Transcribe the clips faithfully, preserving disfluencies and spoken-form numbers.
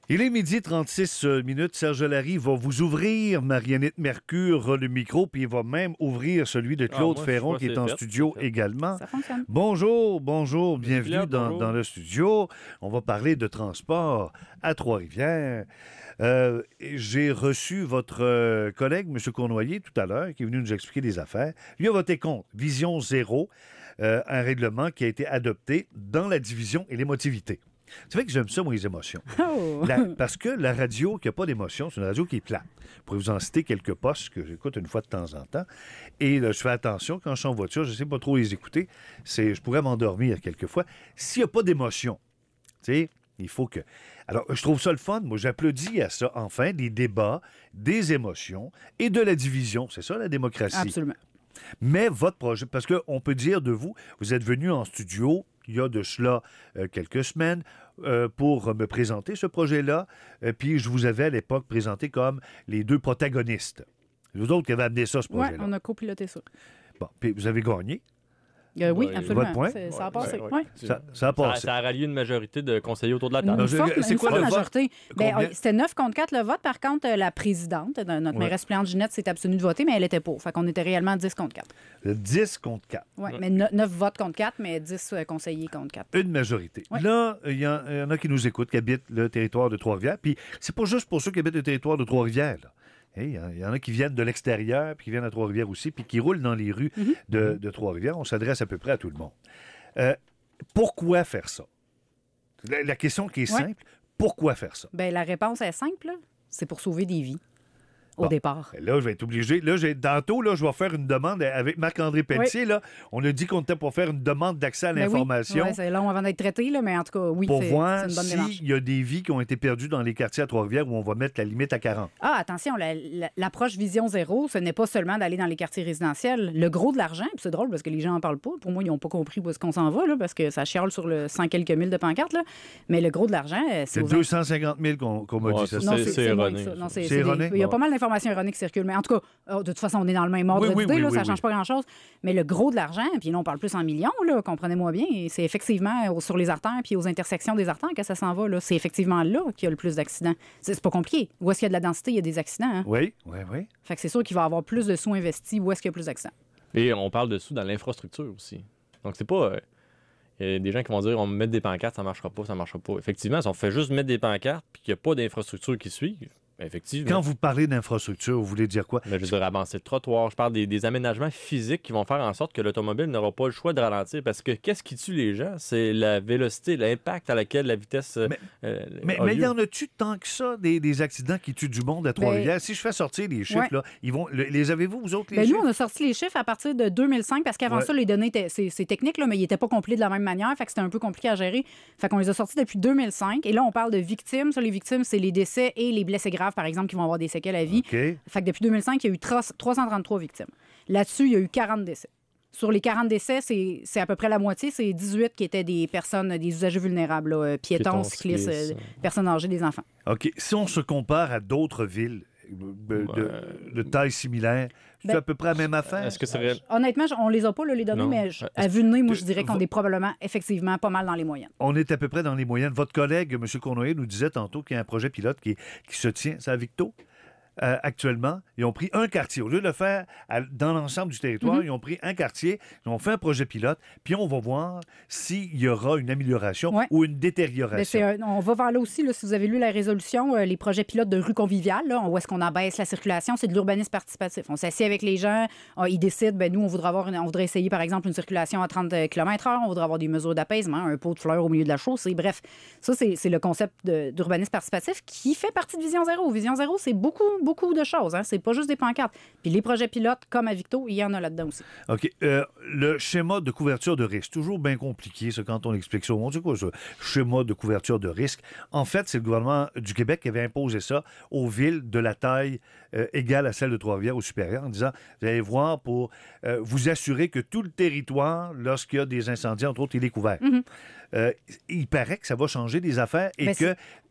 Il est midi trente-six minutes. Serge Larry va vous ouvrir, Marianne Mercure, le micro, puis il va même ouvrir celui de Claude ah, moi, Ferron, qui est, est en fait, studio également. Ça fonctionne. Bonjour, bonjour, bienvenue Claude, dans, bonjour. dans le studio. On va parler de transport à Trois-Rivières. Euh, j'ai reçu votre euh, collègue, M. Cournoyer, tout à l'heure, qui est venu nous expliquer des affaires. Lui a voté contre Vision Zéro, euh, un règlement qui a été adopté dans la division et l'émotivité. C'est vrai que j'aime ça, moi, les émotions. Oh. La, parce que la radio qui n'a pas d'émotion, c'est une radio qui est plate. Je pourrais vous en citer quelques postes que j'écoute une fois de temps en temps. Et là, je fais attention quand je suis en voiture, je ne sais pas trop les écouter. C'est, je pourrais m'endormir quelquefois. S'il n'y a pas d'émotion, tu sais, il faut que... Alors, je trouve ça le fun. Moi, j'applaudis à ça, enfin, des débats, des émotions et de la division. C'est ça, la démocratie. Absolument. Mais votre projet, parce qu'on peut dire de vous, vous êtes venu en studio il y a de cela euh, quelques semaines euh, pour me présenter ce projet-là, euh, puis je vous avais à l'époque présenté comme les deux protagonistes. Vous autres qui avez amené ça, ce Oui, projet-là. on a copiloté ça. Bon, puis vous avez gagné. Euh, oui, Ouais, absolument. votre point? C'est- ça a Ouais, passé. ouais, Ouais. ouais. Ça, ça a Ça, passé. ça a rallié une majorité de conseillers autour de la Une table. je- forte, c'est une quoi forte le vote? majorité. Ben, Combien? euh, c'était neuf contre quatre le vote. Par contre, euh, la présidente, euh, notre Ouais. mairesse suppléante Ginette, s'est abstenue de voter, mais elle était pour. Fait qu'on était réellement dix contre quatre. dix contre quatre. Oui, mais neuf votes contre quatre, mais dix euh, conseillers contre quatre. Une majorité. Ouais. Là, il y, en- il y en a qui nous écoutent, qui habitent le territoire de Trois-Rivières. Puis c'est pas juste pour ceux qui habitent le territoire de Trois-Rivières, là. Hey, Il y, y en a qui viennent de l'extérieur, puis qui viennent à Trois-Rivières aussi, puis qui roulent dans les rues Mm-hmm. de, de Trois-Rivières. On s'adresse à peu près à tout le monde. Euh, pourquoi faire ça? La, la question qui est Ouais. simple, pourquoi faire ça? Ben, la réponse est simple. là. C'est pour sauver des vies au Bon. départ. Là, je vais être obligé. Là, j'ai, tantôt, là, je vais faire une demande avec Marc-André Pelletier. Là, on a dit qu'on était pour faire une demande d'accès à Ben oui. l'information. Ouais, c'est long avant d'être traité, là, mais en tout cas, oui, pour c'est, voir c'est une bonne démarche. s'il y a des vies qui ont été perdues dans les quartiers à Trois-Rivières où on va mettre la limite à quarante. Ah, attention, la- la- l'approche Vision Zéro, ce n'est pas seulement d'aller dans les quartiers résidentiels. Le gros de l'argent, puis c'est drôle parce que les gens n'en parlent pas. Pour moi, ils n'ont pas compris où est-ce qu'on s'en va, là, parce que ça chiale sur le cent quelques mille de pancartes. Là. Mais le gros de l'argent, euh, c'est C'est aux deux cent cinquante mille qu'on, qu'on m'a Ouais, dit. Ça, ça, Non, c'est- c'est, c'est c'est moins erroné, que ça. ça. Non, c'est, C'est c'est des- erroné? Il y a Bon. pas mal d'informations erronées qui circulent. Mais en tout cas, oh, de toute façon, on est dans le même ordre Oui, oui, d'idée. oui, là, oui, ça oui. change pas grand-chose. Mais le gros de l'argent, puis là, on parle plus en millions, là, comprenez-moi bien, et c'est effectivement au- sur les artères puis aux intersections des artères que ça s'en va. Là. C'est effectivement là qu'il y a le plus d'accidents. C'est, c'est pas compliqué. Où est-ce qu'il y a de la densité, il y a des accidents. Hein? Oui, oui, oui. Fait que c'est sûr qu'il va y avoir plus de sous investis où est-ce qu'il y a plus d'accidents. Et on parle de sous dans l'infrastructure aussi. Donc, c'est pas... euh, Il y a des gens qui vont dire on va mettre des pancartes, ça marchera pas, ça marchera pas. Effectivement, si on fait juste mettre des pancartes puis qu'il n'y a pas d'infrastructure qui suit, ben, effectivement. Quand vous parlez d'infrastructure, vous voulez dire quoi? Ben, je veux dire, avancer le trottoir. Je parle des, des aménagements physiques qui vont faire en sorte que l'automobile n'aura pas le choix de ralentir. Parce que qu'est-ce qui tue les gens? C'est la vélocité, l'impact à laquelle la vitesse euh, Mais- euh, Mais a mais il lieu. y en a-tu tant que ça, des, des accidents qui tuent du monde à Trois-Rivières? Si je fais sortir les chiffres, Ouais. là, ils vont, le- les avez-vous, vous autres, les Ben, chiffres? nous, on a sorti les chiffres à partir de deux mille cinq parce qu'avant Ouais. ça, les données étaient, c'est, c'est technique, là, mais ils n'étaient pas complets de la même manière. Fait que c'était un peu compliqué à gérer. Fait qu'on les a sortis depuis deux mille cinq. Et là, on parle de victimes. Ça, les victimes, c'est les décès et les blessés graves, par exemple, qui vont avoir des séquelles à vie. OK. Fait que depuis deux mille cinq, il y a eu trois cent trente-trois victimes. Là-dessus, il y a eu quarante décès. Sur les quarante décès, c'est, c'est à peu près la moitié. C'est dix-huit qui étaient des personnes, des usagers vulnérables, là, euh, piétons, Piétons, cyclistes, cyclistes, euh, personnes âgées, des enfants. OK. Si on se compare à d'autres villes euh, de, de taille similaire, c'est Ben, à peu près la même affaire? Est-ce que c'est réel? Honnêtement, je- on les a pas, là, les données, Non. mais je- Est-ce à vue de nez, moi, je que- dirais qu'on vo- est probablement, effectivement, pas mal dans les moyennes. On est à peu près dans les moyennes. Votre collègue, M. Cournoyer, nous disait tantôt qu'il y a un projet pilote qui, qui se tient, c'est à Victo. Euh, actuellement, ils ont pris un quartier. Au lieu de le faire à- dans l'ensemble du territoire, Mm-hmm. ils ont pris un quartier, ils ont fait un projet pilote, puis on va voir s'il y aura une amélioration Ouais. ou une Ben, détérioration. c'est un- on va vers là aussi, là, si vous avez lu la résolution, euh, les projets pilotes de rue conviviale, là, où est-ce qu'on abaisse la circulation, c'est de l'urbanisme participatif. On s'assied avec les gens, ah, ils décident, ben, nous, on voudrait, avoir une- on voudrait essayer, par exemple, une circulation à trente kilomètres heure, on voudrait avoir des mesures d'apaisement, un pot de fleurs au milieu de la chaussée. Bref, ça, c'est, c'est le concept de- d'urbanisme participatif qui fait partie de Vision Zéro. Vision Zéro, c'est beaucoup, beaucoup de choses. Hein. C'est pas juste des pancartes. Puis les projets pilotes, comme à Victo, il y en a là-dedans aussi. OK. Euh, le schéma de couverture de risque, toujours bien compliqué, ça, quand on explique ça. On dit quoi, ça? Schéma de couverture de risque. En fait, c'est le gouvernement du Québec qui avait imposé ça aux villes de la taille euh, égale à celle de Trois-Rivières ou supérieure, en disant, vous allez voir pour euh, vous assurer que tout le territoire, lorsqu'il y a des incendies, entre autres, il est couvert. Mm-hmm. Euh, il paraît que ça va changer des affaires et Ben, que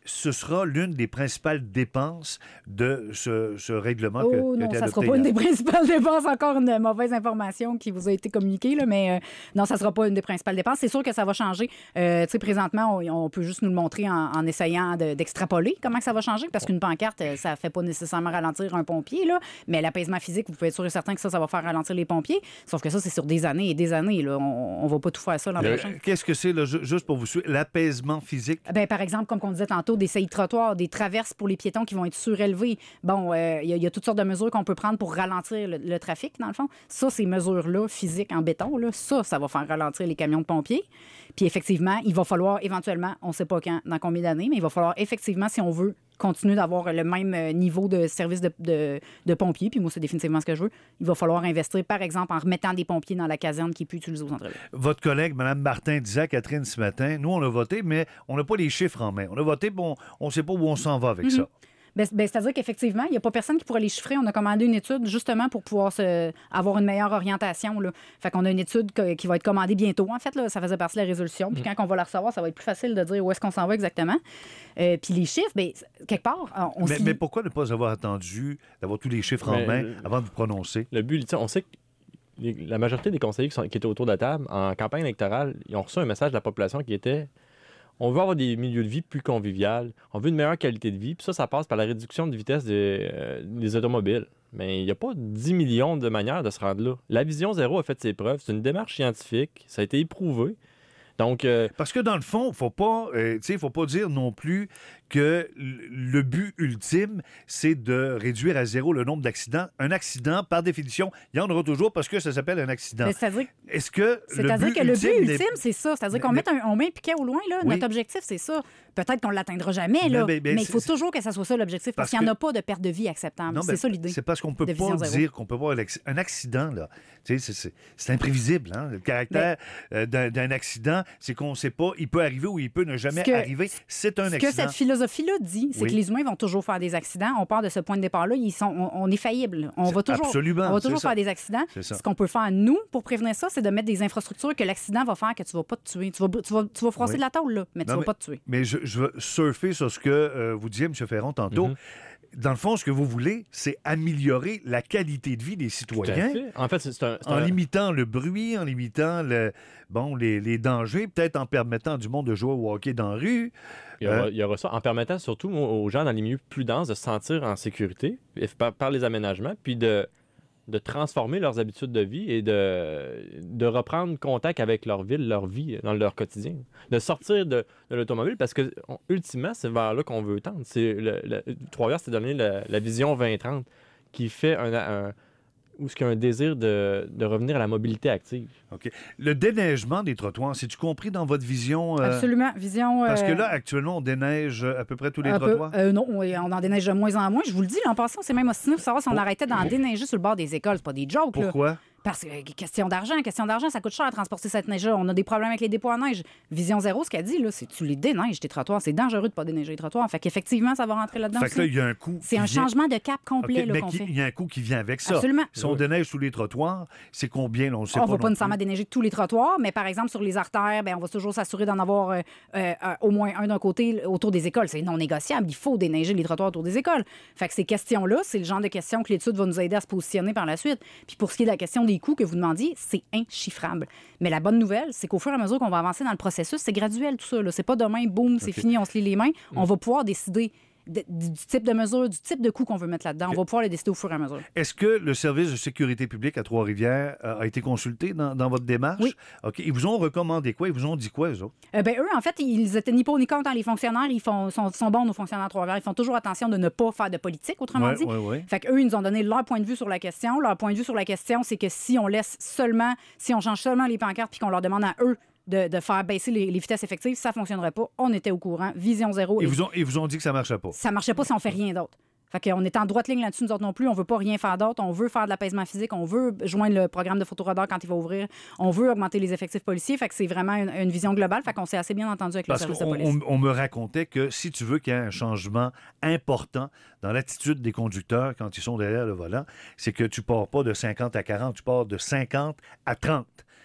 ce sera l'une des principales dépenses de ce, ce règlement oh, que, non, que tu as ça ne adopté sera pas hier. une des principales dépenses. Encore une mauvaise information qui vous a été communiquée, là, mais euh, non, ça ne sera pas une des principales dépenses. C'est sûr que ça va changer. Euh, tu sais, présentement, on, on peut juste nous le montrer en, en essayant de, d'extrapoler comment que ça va changer, parce qu'une pancarte, ça ne fait pas nécessairement ralentir un pompier, là, mais l'apaisement physique, vous pouvez être sûr et certain que ça, ça va faire ralentir les pompiers. Sauf que ça, c'est sur des années et des années. Là. On ne va pas tout faire ça l'an Le- prochain. Qu'est-ce que c'est, là, ju- juste pour vous suivre, l'apaisement physique? Ben, par exemple, comme on disait tantôt, des saillies de trottoir, des traverses pour les piétons qui vont être surélevées. Bon, il euh, y, y a toutes sortes de mesures qu'on peut prendre pour ralentir le, le trafic, dans le fond. Ça, ces mesures-là, physiques en béton, là, ça, ça va faire ralentir les camions de pompiers. Puis effectivement, il va falloir éventuellement, on ne sait pas quand, dans combien d'années, mais il va falloir effectivement, si on veut continuer d'avoir le même niveau de service de, de, de pompiers, puis moi, c'est définitivement ce que je veux, il va falloir investir, par exemple, en remettant des pompiers dans la caserne qui est plus utilisée au centre-ville. Votre collègue, Mme Martin, disait à Catherine ce matin, nous, on a voté, mais on n'a pas les chiffres en main. On a voté, bon, on ne sait pas où on s'en va avec Mm-hmm. ça. Ben, ben, c'est-à-dire qu'effectivement, il n'y a pas personne qui pourrait les chiffrer. On a commandé une étude justement pour pouvoir se, avoir une meilleure orientation. Là. Fait qu'on a une étude que- qui va être commandée bientôt. En fait, là, ça faisait partie de la résolution. Puis Mm. quand on va la recevoir, ça va être plus facile de dire où est-ce qu'on s'en va exactement. Euh, puis les chiffres, ben, quelque part, on Mais, s'y- mais pourquoi ne pas avoir attendu d'avoir tous les chiffres en Mais, main euh, avant de vous prononcer? Le but, tu sais, on sait que les- la majorité des conseillers qui, sont- qui étaient autour de la table, en campagne électorale, ils ont reçu un message de la population qui était on veut avoir des milieux de vie plus conviviaux, on veut une meilleure qualité de vie, puis ça, ça passe par la réduction de vitesse des, euh, des automobiles. Mais il n'y a pas dix millions de manières de se rendre là. La vision zéro a fait ses preuves, c'est une démarche scientifique, ça a été éprouvé. Donc, euh, Parce que dans le fond, faut pas, euh, tu sais, faut pas dire non plus que l- le but ultime, c'est de réduire à zéro le nombre d'accidents. Un accident, par définition, il y en aura toujours parce que ça s'appelle un accident. Ben, c'est-à-dire Est-ce que C'est-à-dire le but que le ultime but n'est- ultime, c'est ça. C'est-à-dire qu'on Mais- met un, on met un piquet au loin, là. Oui. Notre objectif, c'est ça. Peut-être qu'on ne l'atteindra jamais, Mais- là. mais- mais mais il faut c'est- toujours que ça soit ça l'objectif, parce, parce qu'il n'y en a que- pas de perte de vie acceptable. Non, C'est ben, ça l'idée. C'est parce qu'on peut de pas Vision Zéro. dire qu'on peut avoir l'acc- un accident, là. Tu sais, c'est- c'est c'est imprévisible, hein? Le caractère euh, d'un d'un accident, c'est qu'on ne sait pas, il peut arriver ou il peut ne jamais Ce que- arriver. C'est un Ce que accident. cette philosophie-là dit, c'est Oui. que les humains vont toujours faire des accidents. On part de ce point de départ-là, ils sont, on, on est faillible. On C'est va toujours, absolument, on va toujours c'est ça. faire des accidents. C'est ça. Ce qu'on peut faire, nous, pour prévenir ça, c'est de mettre des infrastructures que l'accident va faire que tu ne vas pas te tuer. Tu vas, tu vas, tu vas froisser Oui. de la tôle, là, mais tu Non, ne vas mais- pas te tuer. Mais je, je veux surfer sur ce que euh, vous disiez, M. Ferron, tantôt. Mhm. Dans le fond, ce que vous voulez, c'est améliorer la qualité de vie des tout à citoyens fait. En fait, c'est c'est un... c'est en un- limitant le bruit, en limitant le, bon, les, les dangers, peut-être en permettant du monde de jouer au hockey dans la rue. Il y, aura, Euh, il y aura ça en permettant surtout aux aux gens dans les milieux plus denses de se sentir en sécurité et par, par les aménagements, puis de, de transformer leurs habitudes de vie et de, de reprendre contact avec leur ville, leur vie dans leur quotidien. De sortir de, de l'automobile parce que, on- ultimement, c'est vers là qu'on veut tendre. C'est le, le- Trois-Rivières s'est donné la, la vision vingt trente qui fait un, un, où ce qu'il y a un désir de, de revenir à la mobilité active. OK. Le déneigement des trottoirs, c'est-tu compris dans votre vision? euh, Absolument. Vision. Parce que euh, là, actuellement, on déneige à peu près tous les un peu. trottoirs. Euh, non, on, on en déneige de moins en moins. Je vous le dis, l'an passé, on s'est même ostiné pour savoir si on Pour- arrêtait d'en déneiger sur le bord des écoles. C'est pas des jokes, là. Pourquoi? Parce que, euh, question d'argent, question d'argent, ça coûte cher à transporter cette neige-là. On a des problèmes avec les dépôts à neige. Vision Zéro, ce qu'elle dit, là, c'est que tu les déneiges, tes trottoirs. C'est dangereux de ne pas déneiger les trottoirs. Fait qu'effectivement, ça va rentrer là-dedans Fait que là, aussi. il y a un coût. C'est qui un vient- changement de cap complet OK, là, mais qu'on qui- fait. il y a un coût qui vient avec ça. Absolument. Si on déneige tous les trottoirs, c'est combien? Là, on ne sait On pas. ne va non pas nécessairement plus. déneiger tous les trottoirs, mais par exemple, sur les artères, ben, on va toujours s'assurer d'en avoir euh, euh, euh, au moins un d'un côté autour des écoles. C'est non négociable. Il faut déneiger les trottoirs autour des écoles. Fait que ces questions-là, c'est le genre de questions que l'étude va nous aider à se positionner par la suite. Puis pour ce qui est de la question des coûts que vous demandiez, c'est inchiffrable. Mais la bonne nouvelle, c'est qu'au fur et à mesure qu'on va avancer dans le processus, c'est graduel tout ça. Là. C'est pas demain, boum, c'est OK. fini, on se lit les mains. On va pouvoir décider de- du du type de mesure, du type de coût qu'on veut mettre là-dedans. On va pouvoir le décider au fur et à mesure. Est-ce que le service de sécurité publique à Trois-Rivières euh, a été consulté dans, dans votre démarche? Oui. OK. Ils vous ont recommandé quoi? Ils vous ont dit quoi, eux autres? Euh, ben, eux, en fait, ils étaient ni pour ni contre, hein, les fonctionnaires. Ils font, sont, sont bons, nos fonctionnaires à Trois-Rivières. Ils font toujours attention de ne pas faire de politique, autrement Ouais, dit. ouais, ouais. Fait qu'eux, ils nous ont donné leur point de vue sur la question. Leur point de vue sur la question, c'est que si on laisse seulement, si on change seulement les pancartes puis qu'on leur demande à eux de, de faire baisser les, les vitesses effectives, ça ne fonctionnerait pas. On était au courant. Vision Zéro. Ils et vous ont, ils vous ont dit que ça ne marchait pas. ça marchait pas si on fait rien d'autre. Fait qu'on est en droite ligne là-dessus, nous autres non plus. On veut pas rien faire d'autre. On veut faire de l'apaisement physique. On veut joindre le programme de photoradar quand il va ouvrir. On veut augmenter les effectifs policiers. Fait que c'est vraiment une, une vision globale. Fait qu'on s'est assez bien entendu avec le Parce service de qu'on police. on- on me racontait que si tu veux qu'il y ait un changement important dans l'attitude des conducteurs quand ils sont derrière le volant, c'est que tu pars pas de cinquante à quarante, tu pars de cinquante à trente.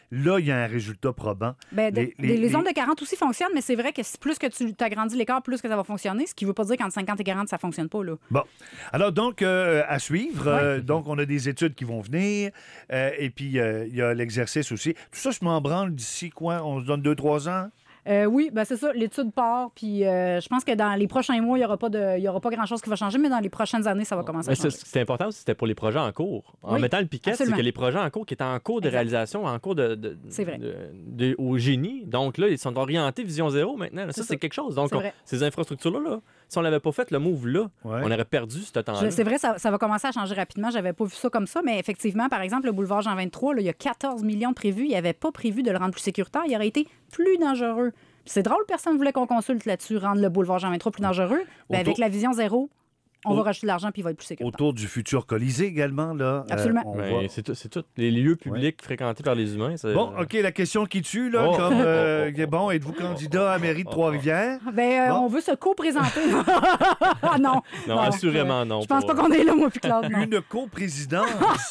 là, il y a un résultat probant. Ben, de- Les- les, les- les les- zones de quarante aussi fonctionnent, mais c'est vrai que si- plus que tu agrandis l'écart, plus que ça va fonctionner, ce qui ne veut pas dire qu'entre cinquante et quarante, ça ne fonctionne pas. Là. Bon. Alors, donc, euh, à suivre. Euh, donc, on a des études qui vont venir. euh, et puis, euh, il y a l'exercice aussi. Tout ça, je m'en branle d'ici quoi? On se donne deux, trois ans? Euh, oui, ben c'est ça, l'étude part, puis euh, je pense que dans les prochains mois, il n'y aura pas, de, il y aura pas grand-chose qui va changer, mais dans les prochaines années, ça va commencer à Mais c'est changer. c'est important aussi, c'était pour les projets en cours. En Oui, mettant le piquet, c'est absolument. que les projets en cours qui étaient en cours de Exact. réalisation, en cours de, de- C'est vrai. de- de- au génie. Donc là, ils sont orientés vision zéro maintenant. Ça, C'est c'est ça. quelque chose. Donc, C'est on- vrai. ces infrastructures-là, là, si on l'avait pas fait, le move là, Ouais. on aurait perdu ce temps-là. Je- C'est vrai, ça, ça va commencer à changer rapidement. J'avais pas vu ça comme ça, mais effectivement, par exemple, le boulevard Jean vingt-trois, là, il y a quatorze millions de prévus. Il n'y avait pas prévu de le rendre plus sécuritaire. Il aurait été plus dangereux. Puis c'est drôle, personne ne voulait qu'on consulte là-dessus, rendre le boulevard Jean vingt-trois plus dangereux. Ben, Autour- avec la vision zéro, on Au- va rajouter de l'argent puis il va être plus sécuritaire. Autour du futur Colisée également, là. euh, Absolument. on Ben, va- c'est tout, c'est tout. Les lieux publics fréquentés par les humains. c'est- Bon, OK, la question qui tue, là, Oh. comme, euh, Oh, oh, oh, bon, êtes-vous candidat à la mairie de Trois-Rivières? Ben, euh, Bon. on veut se co-présenter. Ah non. Non, assurément euh, non. Je pense pas pour- qu'on est là, moi puis Claude. Non. Une coprésidence?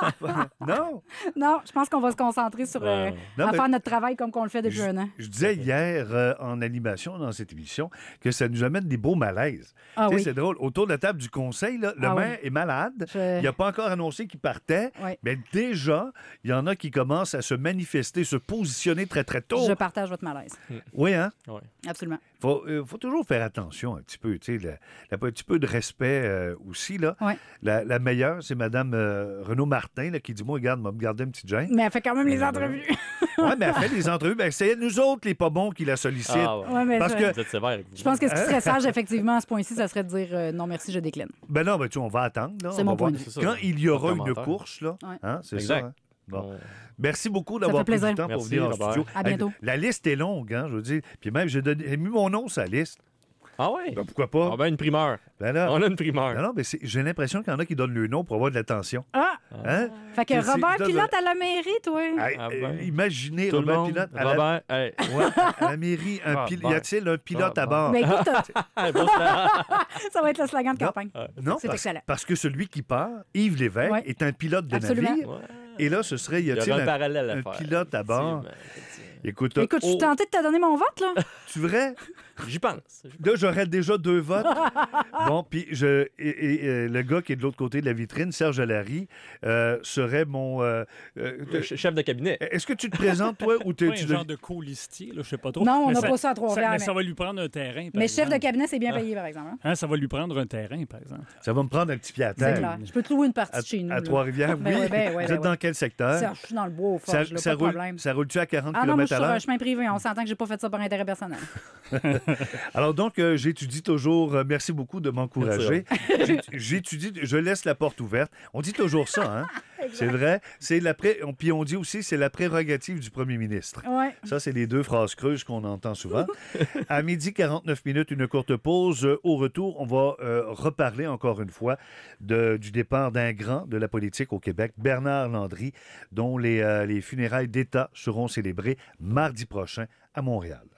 Non? Non, je pense qu'on va se concentrer sur euh, Ouais. Non, à mais- faire notre travail comme qu'on le fait depuis Je, un an. je disais hier euh, en animation dans cette émission que ça nous amène des beaux malaises. Ah Tu sais, oui. c'est drôle. Autour de la table du conseil, là, le Ah maire est malade. Je- Il n'a pas encore annoncé qu'il partait. Ouais. Mais déjà, il y en a qui commencent à se manifester, se positionner très, très tôt. Je partage votre malaise. Oui, hein? Ouais. Absolument. Il faut, euh, faut toujours faire attention un petit peu, tu sais, le- le- un petit peu de respect euh, aussi, là. Ouais. La, la meilleure, c'est Mme euh, Renaud Martin, là, qui dit, moi, regarde, m'a me garder un petit gêne. Mais elle fait quand même les Euh, entrevues. Oui, mais elle fait des entrevues. Ben, c'est nous autres, les pas bons, qui la sollicitent. Ah, ouais. Ouais, mais Parce je, que- Vous êtes sévère avec vous. je pense que ce qui Hein? serait sage, effectivement, à ce point-ci, ça serait de dire euh, non, merci, je décline. Ben non, ben tu sais, on va attendre. là. C'est On mon va point voir. de vue. C'est ça, Quand ouais. il y aura Pas une commentaire. course, là, Ouais. hein, c'est Exact. ça. hein? Bon. On- Merci beaucoup Ça d'avoir fait pris du plaisir. temps pour Merci, venir en Robert. studio. À bientôt. La liste est longue, hein, je veux dire. Puis même, j'ai, donné- j'ai mis mon nom sur la liste. Ah ouais? Ben, pourquoi pas? Ah ben une primeur. Ben là, On a une primeur. non, non, mais c'est- j'ai l'impression qu'il y en a qui donnent le nom pour avoir de l'attention. Ah! Hein? Fait que Mais c'est- Robert là, Pilote à la mairie, toi. Hey, Ah euh, ben. imaginez Tout le Robert monde. Pilote à la, Robert, hey. ouais, à la mairie. Un Ah, pil- ben. Y a-t-il un pilote Ah, à ben. bord? Mais écoute, euh, Bon, ça- ça va être le slogan de Non. campagne. Non, C'est parce, excellent. parce que celui qui part, Yves Lévesque, Ouais. est un pilote de Absolument. navire. Ouais. Et là, ce serait, y Il y a-t-il aurait un un, parallèle à un faire. pilote à bord? Effectivement, effectivement. Écoute, Écoute, je suis oh, tentée de te donner mon vote, là. tu vrai? J'y pense. Là, j'aurais déjà deux votes. Bon, puis je, et, et, euh, le gars qui est de l'autre côté de la vitrine, Serge Allary, euh, serait mon... euh, euh, Le ch- chef de cabinet. Est-ce que tu te présentes, toi, ou t'es- Pas un tu genre de co-listier, là, je sais pas trop. Non, on Mais n'a ça- pas ça à ça, Trois-Rivières. mais Mais, ça va lui prendre un terrain, par mais chef de exemple. cabinet, c'est bien Ah. payé, par exemple. hein. Hein, ça va lui prendre un terrain, par exemple. Ça va me prendre un petit pied à C'est terre. clair. Je peux te louer une partie À, de chez nous. à là. Trois-Rivières, Ben oui. ouais, ben ouais, Vous ben êtes dans ouais. quel secteur? Ça, je suis dans le bois, au Ça, forge, là, ça pas de roule, problème. ça roule-tu à quarante Ah non, moi, je kilomètres suis à sur un l'heure? chemin privé. On s'entend que j'ai pas fait ça par intérêt personnel. Alors donc, euh, j'étudie toujours. euh, merci beaucoup de m'encourager. J'ai- J'étudie, je laisse la porte ouverte. On dit toujours ça, hein? C'est vrai. C'est la pré... on- Puis on dit aussi, c'est la prérogative du premier ministre. Ouais. Ça, c'est les deux phrases creuses qu'on entend souvent. À midi quarante-neuf minutes, une courte pause. Euh, Au retour, on va euh, reparler encore une fois de- du départ d'un grand de la politique au Québec, Bernard Landry, dont les, euh, les funérailles d'État seront célébrées mardi prochain à Montréal.